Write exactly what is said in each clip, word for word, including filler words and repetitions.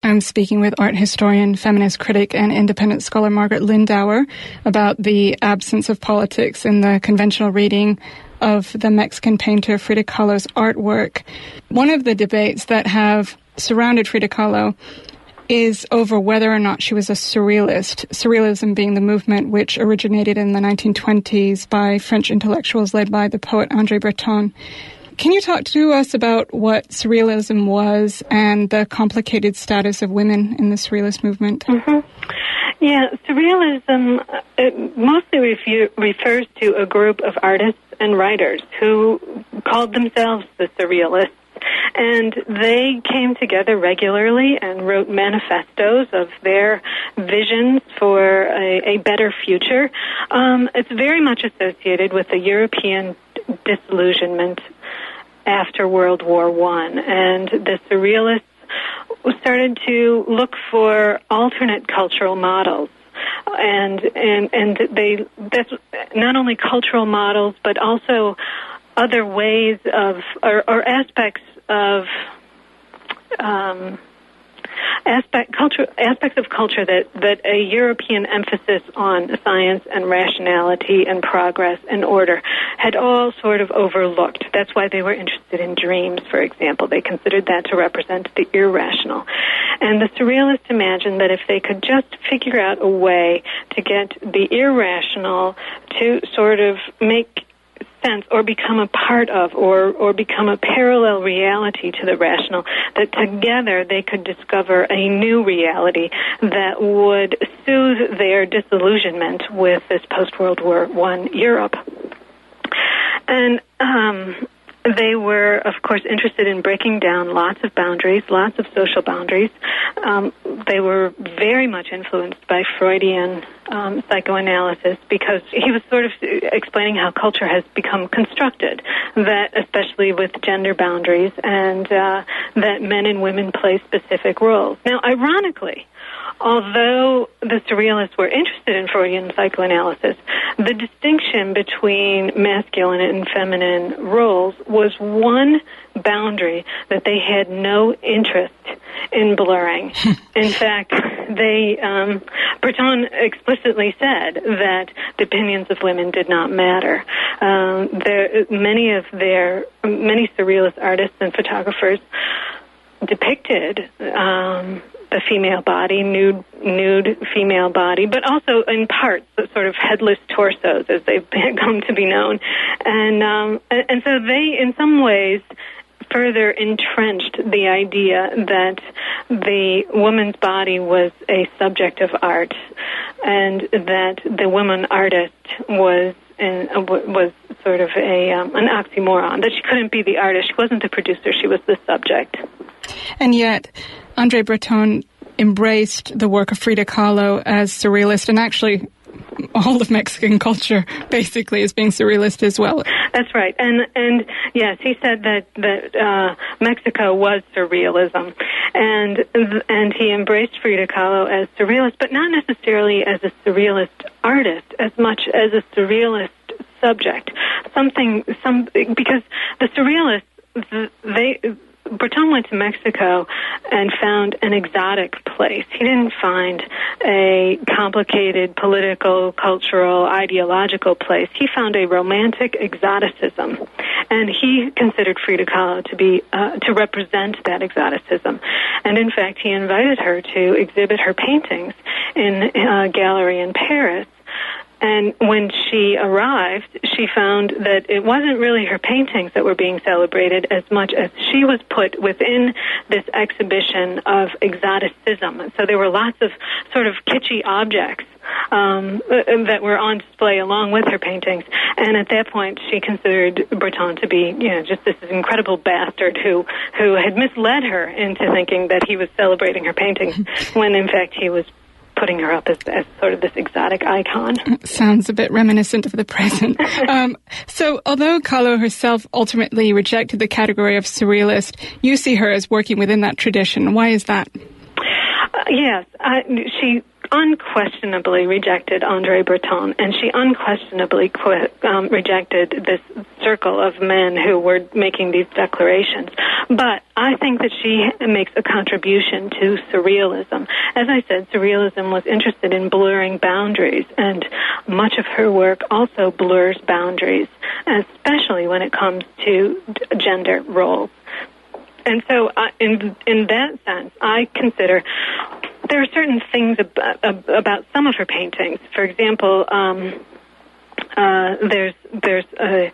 I'm speaking with art historian, feminist critic, and independent scholar Margaret Lindauer about the absence of politics in the conventional reading of the Mexican painter Frida Kahlo's artwork. One of the debates that have surrounded Frida Kahlo is over whether or not she was a surrealist, surrealism being the movement which originated in the nineteen twenties by French intellectuals led by the poet André Breton. Can you talk to us about what surrealism was and the complicated status of women in the surrealist movement? Mm-hmm. Yeah, surrealism uh, it mostly refu- refers to a group of artists and writers who called themselves the surrealists. And they came together regularly and wrote manifestos of their visions for a, a better future. Um, it's very much associated with the European disillusionment after World War One, and the surrealists started to look for alternate cultural models, and and and they that's not only cultural models but also other ways of or, or aspects of um, aspect culture aspects of culture that, that a European emphasis on science and rationality and progress and order had all sort of overlooked. That's why they were interested in dreams, for example. They considered that to represent the irrational. And the surrealists imagined that if they could just figure out a way to get the irrational to sort of make sense or become a part of or, or become a parallel reality to the rational, that together they could discover a new reality that would soothe their disillusionment with this post-World War One Europe. And um, they were, of course, interested in breaking down lots of boundaries, lots of social boundaries. Um, they were very much influenced by Freudian um, psychoanalysis because he was sort of explaining how culture has become constructed, that especially with gender boundaries, and uh, that men and women play specific roles. Now, ironically, although the surrealists were interested in Freudian psychoanalysis, the distinction between masculine and feminine roles was one boundary that they had no interest in blurring. In fact, they um, Breton explicitly said that the opinions of women did not matter. Um, there, many of their many surrealist artists and photographers depicted um, the female body, nude, nude female body, but also in parts, sort of headless torsos, as they've come to be known. And, um, and, and so they, in some ways, further entrenched the idea that the woman's body was a subject of art, and that the woman artist was in, uh, was sort of a um, an oxymoron, that she couldn't be the artist, she wasn't the producer, she was the subject. And yet, André Breton embraced the work of Frida Kahlo as surrealist, and actually all of Mexican culture basically is being surrealist as well. That's right. And and yes, he said that that uh, Mexico was surrealism, and and he embraced Frida Kahlo as surrealist, but not necessarily as a surrealist artist as much as a surrealist subject. Something some because the surrealists, they Breton went to Mexico and found an exotic place. He didn't find a complicated political, cultural, ideological place. He found a romantic exoticism, and he considered Frida Kahlo to be uh, to represent that exoticism. And in fact, he invited her to exhibit her paintings in a gallery in Paris. And when she arrived, she found that it wasn't really her paintings that were being celebrated as much as she was put within this exhibition of exoticism. So there were lots of sort of kitschy objects um, that were on display along with her paintings. And at that point, she considered Breton to be, you know, just this incredible bastard who, who had misled her into thinking that he was celebrating her paintings when, in fact, he was putting her up as, as sort of this exotic icon. Sounds a bit reminiscent of the present. um, so although Kahlo herself ultimately rejected the category of surrealist, you see her as working within that tradition. Why is that? Uh, yes, uh, she unquestionably rejected André Breton, and she unquestionably qu- um, rejected this circle of men who were making these declarations. But I think that she makes a contribution to surrealism. As I said, surrealism was interested in blurring boundaries, and much of her work also blurs boundaries, especially when it comes to gender roles. And so uh, in in that sense, I consider there are certain things about, about some of her paintings. For example, um, uh, there's there's a,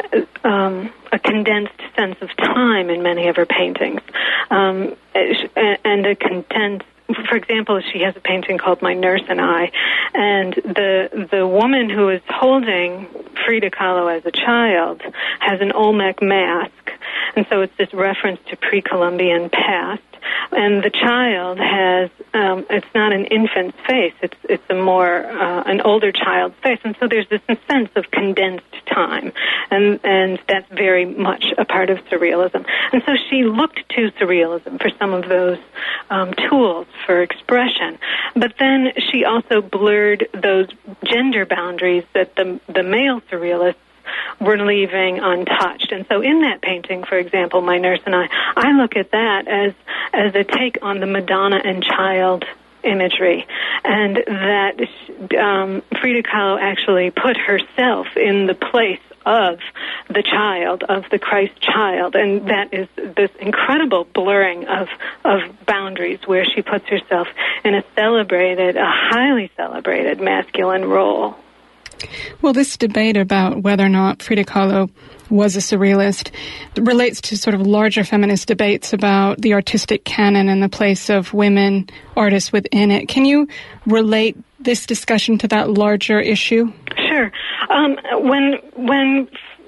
um, a condensed sense of time in many of her paintings, um, and a condensed. For example, she has a painting called My Nurse and I, and the the woman who is holding Frida Kahlo as a child has an Olmec mask, and so it's this reference to pre-Columbian past. And the child has, um, it's not an infant's face, it's it's a more, uh, an older child's face. And so there's this sense of condensed time. And, and that's very much a part of surrealism. And so she looked to surrealism for some of those um, tools for expression. But then she also blurred those gender boundaries that the, the male surrealists were leaving untouched. And so in that painting, for example, My Nurse and I, I look at that as as a take on the Madonna and child imagery, and that um, Frida Kahlo actually put herself in the place of the child, of the Christ child, and that is this incredible blurring of, of boundaries where she puts herself in a celebrated, a highly celebrated masculine role. Well, this debate about whether or not Frida Kahlo was a surrealist relates to sort of larger feminist debates about the artistic canon and the place of women artists within it. Can you relate this discussion to that larger issue? Sure. Um, when when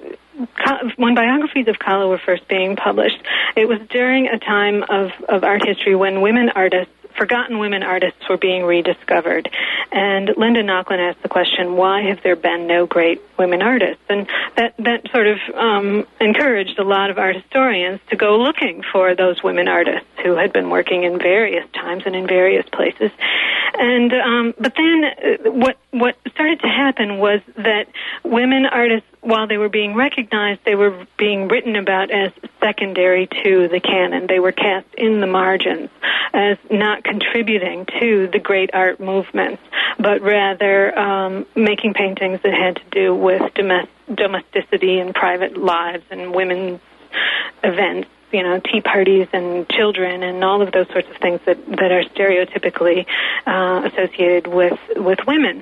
when biographies of Kahlo were first being published, it was during a time of, of art history when women artists, forgotten women artists, were being rediscovered. And Linda Nochlin asked the question, why have there been no great women artists? And that, that sort of um, encouraged a lot of art historians to go looking for those women artists who had been working in various times and in various places. And um, but then uh, what what started to happen was that women artists, while they were being recognized, they were being written about as secondary to the canon. They were cast in the margins as not contributing to the great art movements, but rather um, making paintings that had to do with domestic, domesticity and private lives and women's events, you know, tea parties and children and all of those sorts of things that, that are stereotypically uh, associated with, with women.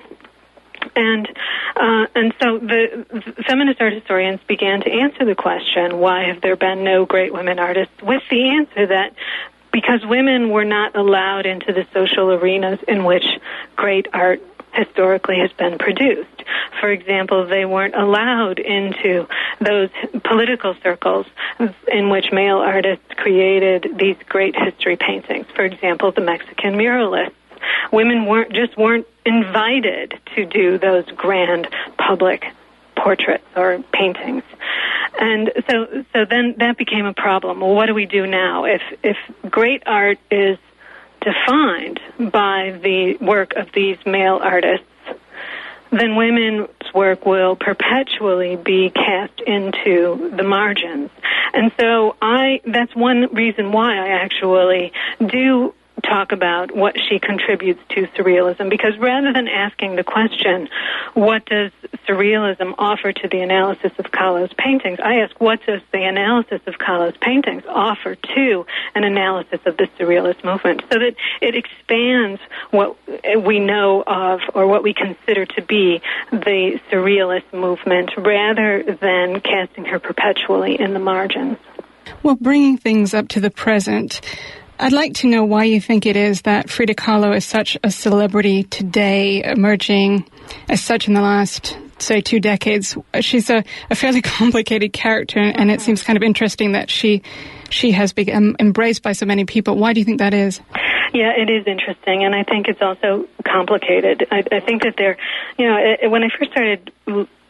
And uh, and so the, the feminist art historians began to answer the question, why have there been no great women artists, with the answer that because women were not allowed into the social arenas in which great art historically has been produced. For example, they weren't allowed into those political circles in which male artists created these great history paintings. For example, the Mexican muralists. Women weren't just weren't invited to do those grand public portraits or paintings. And so so then that became a problem. Well, what do we do now? If if great art is defined by the work of these male artists, then women's work will perpetually be cast into the margins. And so I that's one reason why I actually do talk about what she contributes to surrealism, because rather than asking the question, what does surrealism offer to the analysis of Kahlo's paintings, I ask, what does the analysis of Kahlo's paintings offer to an analysis of the surrealist movement, so that it expands what we know of or what we consider to be the surrealist movement, rather than casting her perpetually in the margins. Well, bringing things up to the present, I'd like to know why you think it is that Frida Kahlo is such a celebrity today, emerging as such in the last, say, two decades. She's a, a fairly complicated character, and it seems kind of interesting that she she has become embraced by so many people. Why do you think that is? Yeah, it is interesting, and I think it's also complicated. I, I think that there, you know, when I first started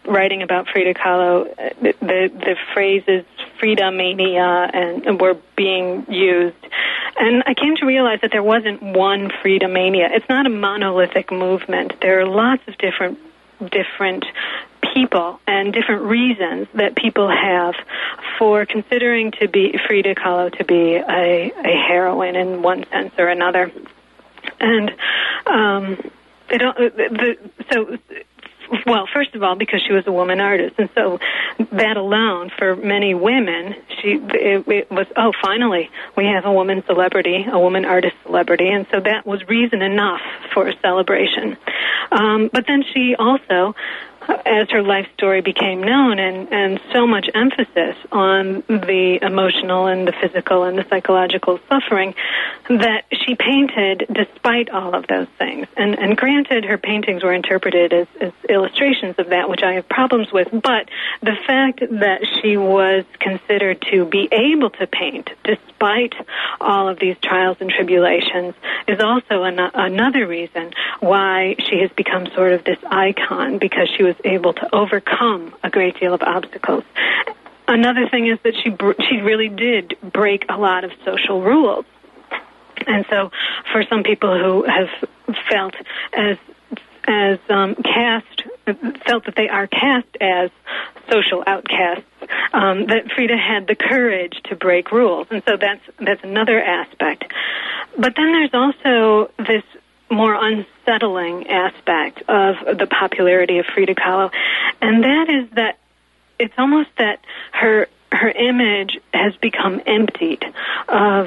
writing about Frida Kahlo, the the, the phrases Frida mania and, and were being used. And I came to realize that there wasn't one Frida mania. It's not a monolithic movement. There are lots of different different people and different reasons that people have for considering to be Frida Kahlo to be a, a heroine in one sense or another. And um, they don't. The, so. Well, first of all, because she was a woman artist, and so that alone, for many women, she it, it was, oh, finally, we have a woman celebrity, a woman artist celebrity, and so that was reason enough for a celebration. Um, but then she also, as her life story became known, and, and so much emphasis on the emotional and the physical and the psychological suffering, that she painted despite all of those things. And, and granted, her paintings were interpreted as, as illustrations of that, which I have problems with, but the fact that she was considered to be able to paint despite all of these trials and tribulations is also an, another reason why she has become sort of this icon, because she was able to overcome a great deal of obstacles. Another thing is that she she really did break a lot of social rules. And so for some people who have felt as as um, cast, felt that they are cast as social outcasts, um, that Frida had the courage to break rules. And so that's that's another aspect. But then there's also this more unsettling aspect of the popularity of Frida Kahlo, and that is that it's almost that her her image has become emptied of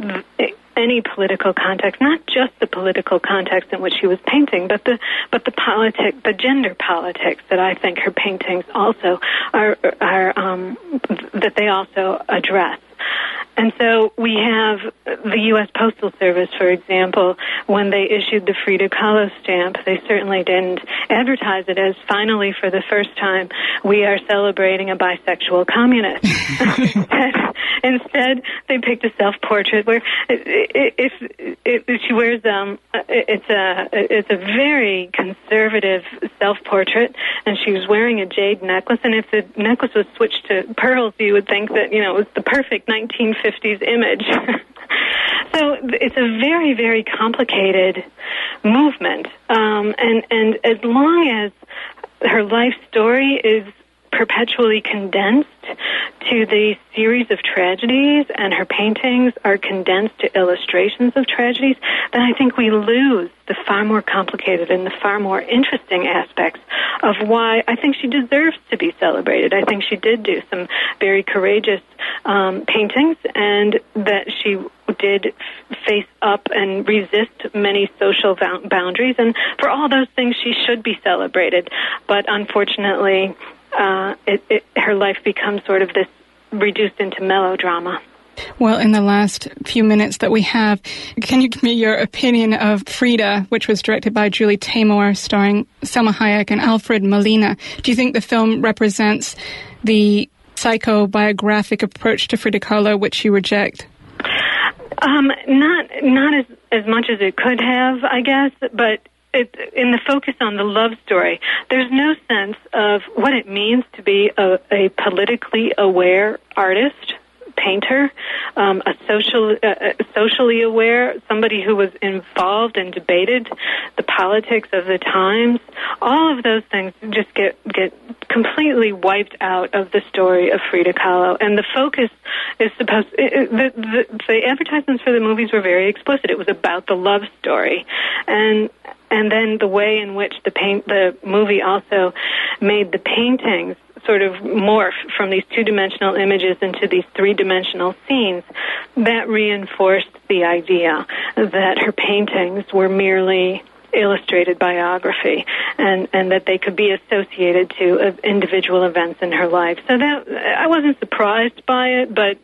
any political context, not just the political context in which she was painting, but the but the politic, the gender politics that I think her paintings also are are um, that they also address. And so we have the U S Postal Service, for example, when they issued the Frida Kahlo stamp, they certainly didn't advertise it as, finally, for the first time, we are celebrating a bisexual communist. Instead, they picked a self-portrait where if, if, if she wears, um, it's a it's a very conservative self-portrait, and she was wearing a jade necklace, and if the necklace was switched to pearls, you would think that, you know, it was the perfect nineteen fifties image. So it's a very, very complicated movement, um, and and as long as her life story is perpetually condensed to the series of tragedies, and her paintings are condensed to illustrations of tragedies, then I think we lose the far more complicated and the far more interesting aspects of why I think she deserves to be celebrated. I think she did do some very courageous um, paintings, and that she did face up and resist many social boundaries, and for all those things she should be celebrated. But unfortunately, Uh, it, it, her life becomes sort of this reduced into melodrama. Well, in the last few minutes that we have, can you give me your opinion of Frida, which was directed by Julie Taymor, starring Selma Hayek and Alfred Molina? Do you think the film represents the psychobiographic approach to Frida Kahlo, which you reject? Um, not not as, as much as it could have, I guess, but It, in the focus on the love story, there's no sense of what it means to be a, a politically aware artist, painter, um, a social, uh, socially aware, somebody who was involved and debated the politics of the times. All of those things just get get completely wiped out of the story of Frida Kahlo, and the focus is supposed. It, the, the the advertisements for the movies were very explicit. It was about the love story, and. And then the way in which the paint, the movie also made the paintings sort of morph from these two-dimensional images into these three-dimensional scenes, that reinforced the idea that her paintings were merely illustrated biography, and, and that they could be associated to uh, individual events in her life. So that I wasn't surprised by it, but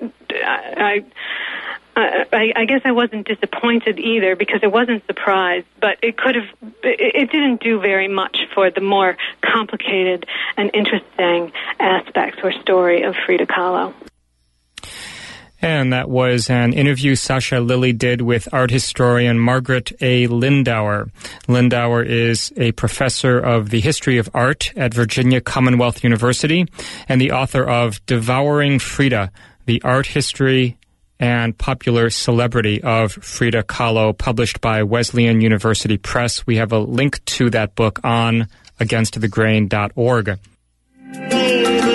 I... I Uh, I, I guess I wasn't disappointed either, because I wasn't surprised, but it could have, it, it didn't do very much for the more complicated and interesting aspects or story of Frida Kahlo. And that was an interview Sasha Lilly did with art historian Margaret A. Lindauer. Lindauer is a professor of the history of art at Virginia Commonwealth University and the author of Devouring Frida, the art history and popular celebrity of Frida Kahlo, published by Wesleyan University Press. We have a link to that book on against the grain dot org.